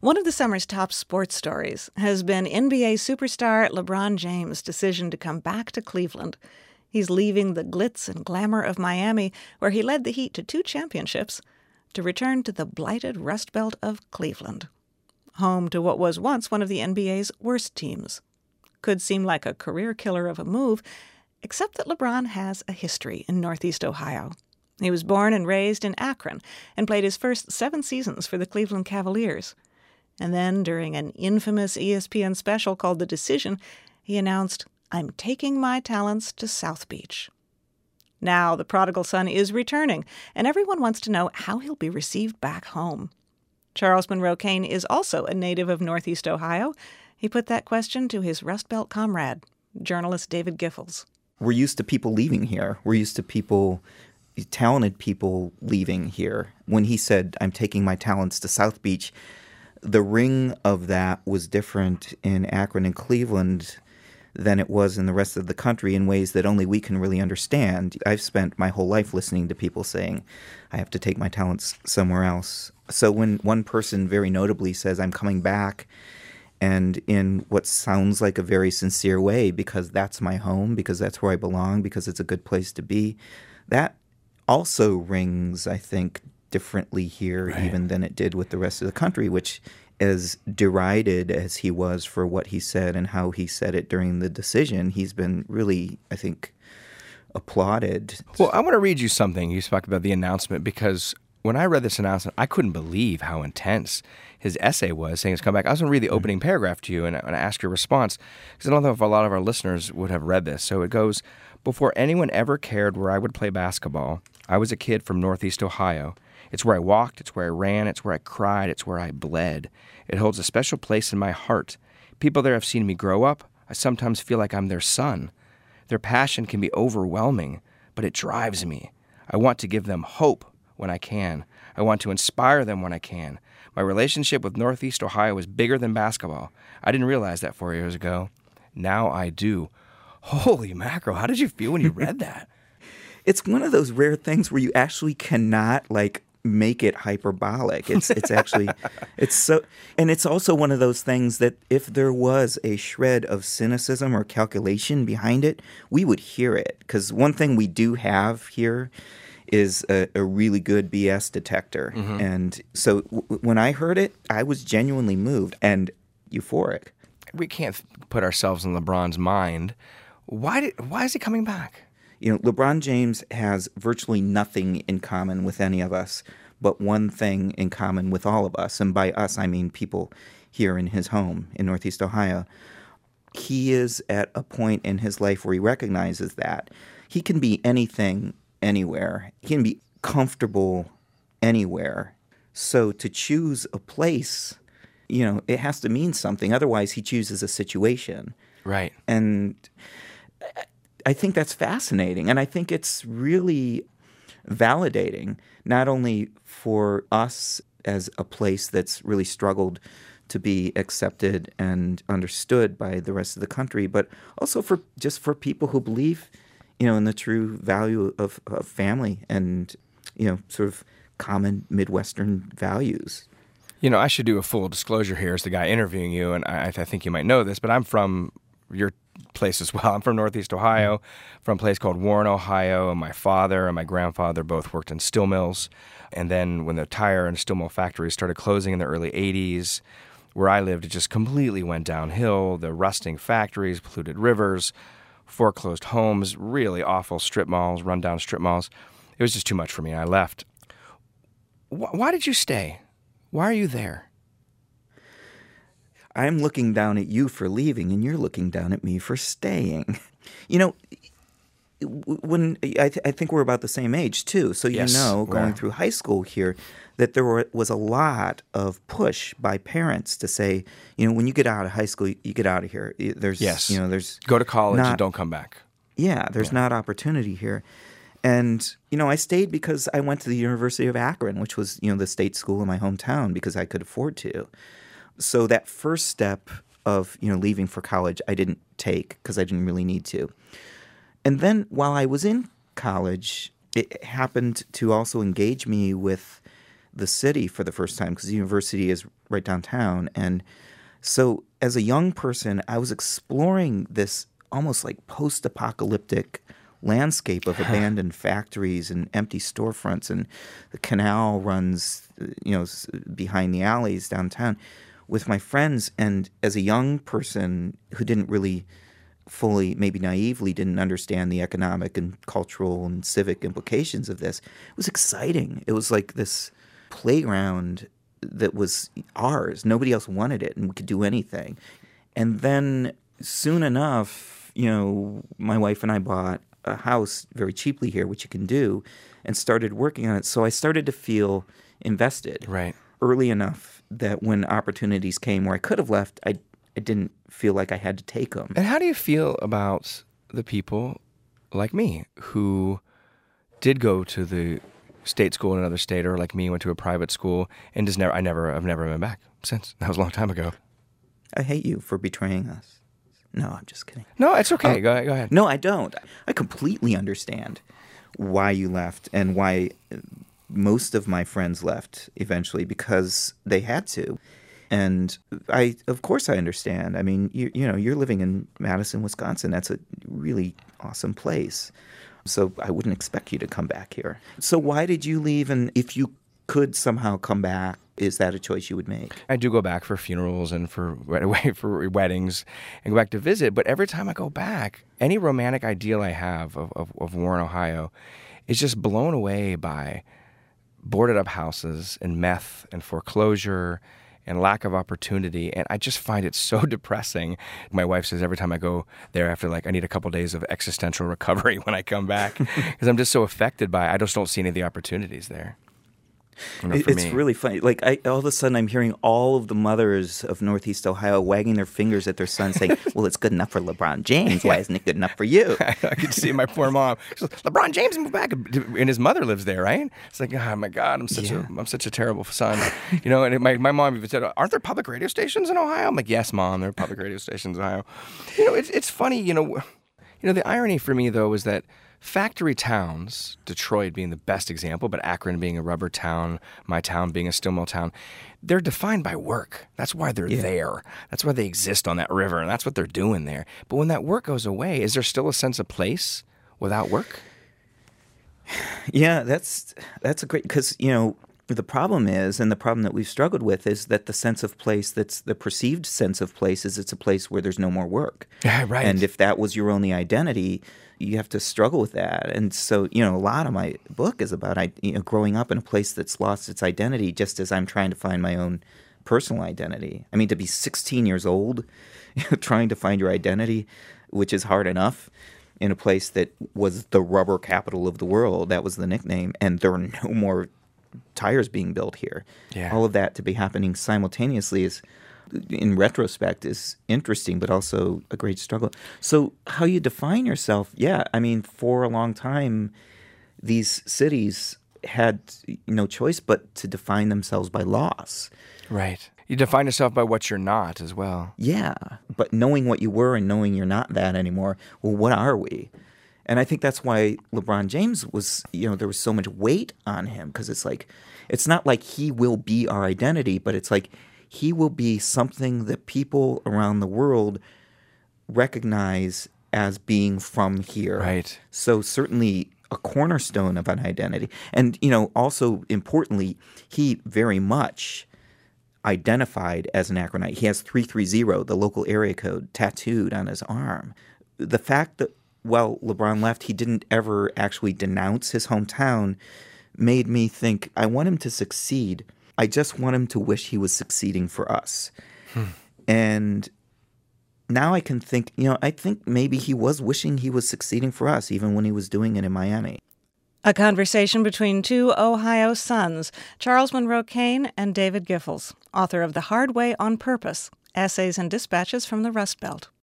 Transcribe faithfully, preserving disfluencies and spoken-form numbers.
One of the summer's top sports stories has been N B A superstar LeBron James' decision to come back to Cleveland. He's leaving the glitz and glamour of Miami, where he led the Heat to two championships, to return to the blighted Rust Belt of Cleveland, home to what was once one of the N B A's worst teams. Could seem like a career killer of a move, except that LeBron has a history in Northeast Ohio. He was born and raised in Akron and played his first seven seasons for the Cleveland Cavaliers. And then, during an infamous E S P N special called The Decision, he announced, "I'm taking my talents to South Beach." Now the prodigal son is returning, and everyone wants to know how he'll be received back home. Charles Monroe Kane is also a native of Northeast Ohio. He put that question to his Rust Belt comrade, journalist David Giffels. We're used to people leaving here. We're used to people, talented people leaving here. When he said, "I'm taking my talents to South Beach," the ring of that was different in Akron and Cleveland than it was in the rest of the country in ways that only we can really understand. I've spent my whole life listening to people saying, "I have to take my talents somewhere else." So when one person very notably says, "I'm coming back," and in what sounds like a very sincere way, because that's my home, because that's where I belong, because it's a good place to be, that also rings, I think, differently here right. even than it did with the rest of the country, which, as derided as he was for what he said and how he said it during the decision, he's been really, I think, applauded. Well, I want to read you something. You spoke about the announcement, because when I read this announcement, I couldn't believe how intense his essay was, saying he's come back. I was going to read the opening paragraph to you and, and ask your response, because I don't know if a lot of our listeners would have read this. So it goes, "Before anyone ever cared where I would play basketball, I was a kid from Northeast Ohio. It's where I walked, it's where I ran, it's where I cried, it's where I bled. It holds a special place in my heart. People there have seen me grow up. I sometimes feel like I'm their son. Their passion can be overwhelming, but it drives me. I want to give them hope when I can. I want to inspire them when I can. My relationship with Northeast Ohio is bigger than basketball. I didn't realize that four years ago. Now I do." Holy mackerel, how did you feel when you read that? It's one of those rare things where you actually cannot, like, make it hyperbolic. It's it's actually, it's so, and it's also one of those things that if there was a shred of cynicism or calculation behind it, we would hear it. Because one thing we do have here is a, a really good B S detector. Mm-hmm. And so w- when I heard it, I was genuinely moved and euphoric. We can't put ourselves in LeBron's mind. Why did, why is he coming back? You know, LeBron James has virtually nothing in common with any of us, but one thing in common with all of us. And by us, I mean people here in his home in Northeast Ohio. He is at a point in his life where he recognizes that. He can be anything, anywhere. He can be comfortable anywhere. So to choose a place, you know, it has to mean something. Otherwise, he chooses a situation. Right. And I think that's fascinating, and I think it's really validating, not only for us as a place that's really struggled to be accepted and understood by the rest of the country, but also for just for people who believe, you know, in the true value of, of family and, you know, sort of common Midwestern values. You know, I should do a full disclosure here as the guy interviewing you, and I, I think you might know this, but I'm from your place as well. I'm from Northeast Ohio, from a place called Warren, Ohio, and my father and my grandfather both worked in steel mills. And then when the tire and steel mill factories started closing in the early eighties, where I lived, it just completely went downhill. The rusting factories, polluted rivers, foreclosed homes, really awful strip malls, rundown strip malls. It was just too much for me, and I left. Why did you stay? Why are you there? I'm looking down at you for leaving, and you're looking down at me for staying. You know, when I, th- I think we're about the same age, too. So you yes, know, going through high school here, that there were, was a lot of push by parents to say, you know, when you get out of high school, you, you get out of here. There's, yes. you know, there's go to college not, and don't come back. Yeah, there's yeah. not opportunity here. And, you know, I stayed because I went to the University of Akron, which was, you know, the state school in my hometown, because I could afford to. So that first step of, you know, leaving for college, I didn't take because I didn't really need to. And then while I was in college, it happened to also engage me with the city for the first time, because the university is right downtown. And so as a young person, I was exploring this almost like post-apocalyptic landscape of abandoned factories and empty storefronts, and the canal runs, you know, behind the alleys downtown with my friends. And as a young person who didn't really fully, maybe naively, didn't understand the economic and cultural and civic implications of this, it was exciting. It was like this playground that was ours. Nobody else wanted it, and we could do anything. And then soon enough, you know, my wife and I bought a house very cheaply here, which you can do, and started working on it. So I started to feel invested right. early enough that when opportunities came where I could have left, I I didn't feel like I had to take them. And how do you feel about the people like me who did go to the state school in another state, or like me, went to a private school and just never, I never, I've never been back since. That was a long time ago. I hate you for betraying us. No, I'm just kidding. No, it's okay. Uh, go, go ahead. No, I don't. I completely understand why you left and why most of my friends left eventually, because they had to. And I, of course, I understand. I mean, you, you know, you're living in Madison, Wisconsin. That's a really awesome place. So I wouldn't expect you to come back here. So why did you leave? And if you could somehow come back, is that a choice you would make? I do go back for funerals and for for weddings and go back to visit. But every time I go back, any romantic ideal I have of, of, of Warren, Ohio, is just blown away by boarded up houses and meth and foreclosure and lack of opportunity. And I just find it so depressing. My wife says every time I go there, after like I need a couple days of existential recovery when I come back, because I'm just so affected by it. I just don't see any of the opportunities there. You know, for it's me. really funny. Like I, all of a sudden, I'm hearing all of the mothers of Northeast Ohio wagging their fingers at their sons, saying, "Well, it's good enough for LeBron James. Why isn't it good enough for you?" I could see my poor mom. She goes, LeBron James moved back, and his mother lives there, right? It's like, oh my God, I'm such Yeah. a, I'm such a terrible son, you know. And it, my my mom even said, "Aren't there public radio stations in Ohio?" I'm like, "Yes, Mom, there are public radio stations in Ohio." You know, it's it's funny, you know. You know, the irony for me though is that factory towns, Detroit being the best example, but Akron being a rubber town, my town being a steel mill town, they're defined by work. That's why they're Yeah. there. That's why they exist on that river, and that's what they're doing there. But when that work goes away, is there still a sense of place without work? Yeah, that's that's a great, because, you know, the problem is, and the problem that we've struggled with, is that the sense of place, that's the perceived sense of place, is it's a place where there's no more work. Yeah, right. And if that was your only identity, you have to struggle with that. And so, you know, a lot of my book is about, you know, growing up in a place that's lost its identity, just as I'm trying to find my own personal identity. I mean, to be sixteen years old, you know, trying to find your identity, which is hard enough, in a place that was the rubber capital of the world, that was the nickname, and there are no more tires being built here. Yeah. All of that to be happening simultaneously is, in retrospect, is interesting, but also a great struggle. So how you define yourself, yeah, I mean, for a long time, these cities had no choice but to define themselves by loss. Right. You define yourself by what you're not as well. Yeah, but knowing what you were and knowing you're not that anymore, well, what are we? And I think that's why LeBron James was, you know, there was so much weight on him, because it's like, it's not like he will be our identity, but it's like he will be something that people around the world recognize as being from here. Right. So certainly a cornerstone of an identity. And, you know, also importantly, he very much identified as an Akronite. He has three three zero, the local area code, tattooed on his arm. The fact that, well, LeBron left, he didn't ever actually denounce his hometown, made me think, I want him to succeed. I just want him to wish he was succeeding for us. Hmm. And now I can think, you know, I think maybe he was wishing he was succeeding for us, even when he was doing it in Miami. A conversation between two Ohio sons, Charles Monroe Kane and David Giffords, author of The Hard Way on Purpose, Essays and Dispatches from the Rust Belt.